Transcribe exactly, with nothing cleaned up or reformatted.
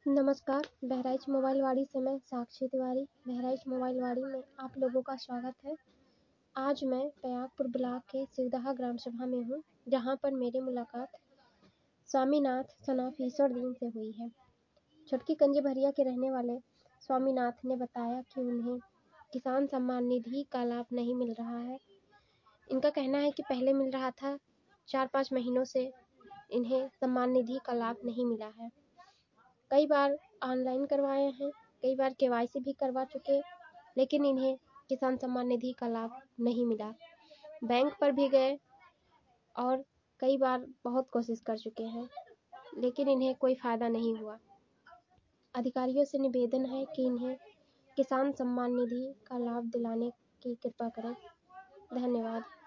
नमस्कार, बहराइच मोबाइल वाड़ी से मैं साक्षी तिवारी बहराइच मोबाइल वाड़ी में आप लोगों का स्वागत है। आज मैं पयागपुर ब्लॉक के सिरदहा ग्राम सभा में हूँ, जहाँ पर मेरी मुलाकात स्वामीनाथ सनाफ ईश्वर दीन से हुई है। छुटकी कंजी भरिया के रहने वाले स्वामीनाथ ने बताया कि उन्हें किसान सम्मान निधि का लाभ नहीं मिल रहा है। इनका कहना है कि पहले मिल रहा था, चार पाँच महीनों से इन्हें सम्मान निधि का लाभ नहीं मिला है। कई बार ऑनलाइन करवाए हैं, कई बार केवाईसी भी करवा चुके, लेकिन इन्हें किसान सम्मान निधि का लाभ नहीं मिला। बैंक पर भी गए और कई बार बहुत कोशिश कर चुके हैं, लेकिन इन्हें कोई फ़ायदा नहीं हुआ। अधिकारियों से निवेदन है कि इन्हें किसान सम्मान निधि का लाभ दिलाने की कृपा करें। धन्यवाद।